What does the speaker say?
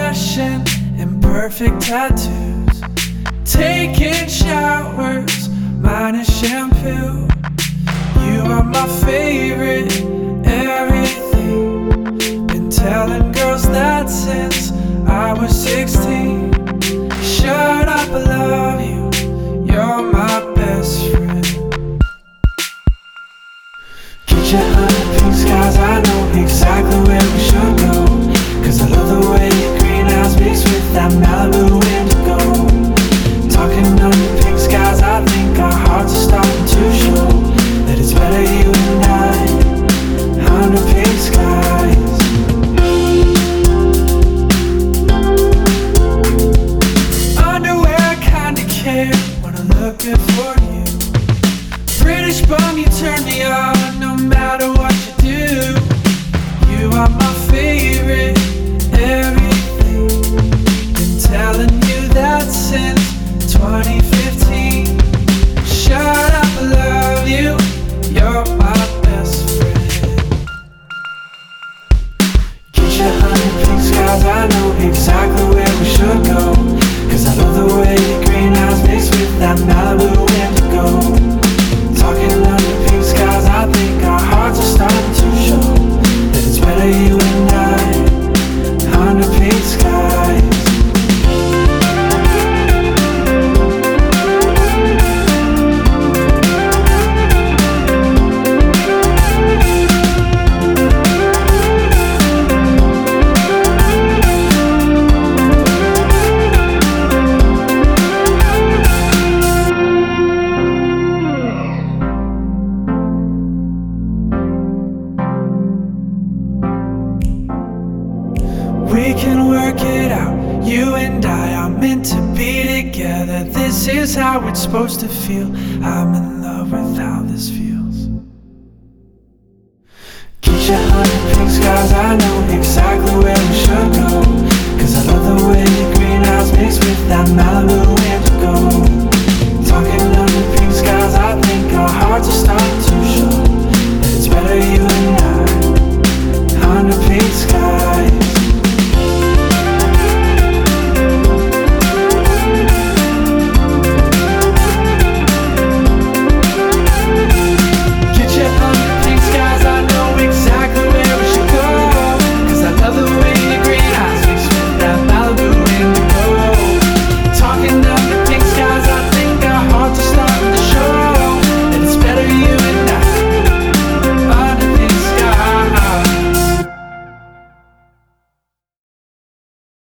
fashion and perfect tattoos, taking showers, minus shampoo. You are my favorite, everything. Been telling girls that since I was 16. Shut up, I love you, you're my best friend. Get your honey pink skies, I know exactly where we should go. Cause I love the way your green eyes mix with that Malibu indigo. Talking under pink skies, I think our hearts are starting to show that it's better you and I, under pink skies. Underwear, I kinda care when I look good for you. British bum, you turn me on no matter what you do. You are my favorite, everything. Been telling you that since 2015. Shut up, I love you, you're my best friend. Get your honey pink skies, I know exactly where we should go. Cause I love the way your green eyes mix with that Malibu indigo. Talking under pink skies, I think our hearts are starting to show that it's better you and I, under pink skies. We can work it out, you and I are meant to be together. This is how it's supposed to feel. I'm in love with how this feels. Get your honey pink skies, I know exactly where we should go. Cause I love the way your green eyes mix with that Malibu indigo. Talking under pink skies, I think our hearts are starting to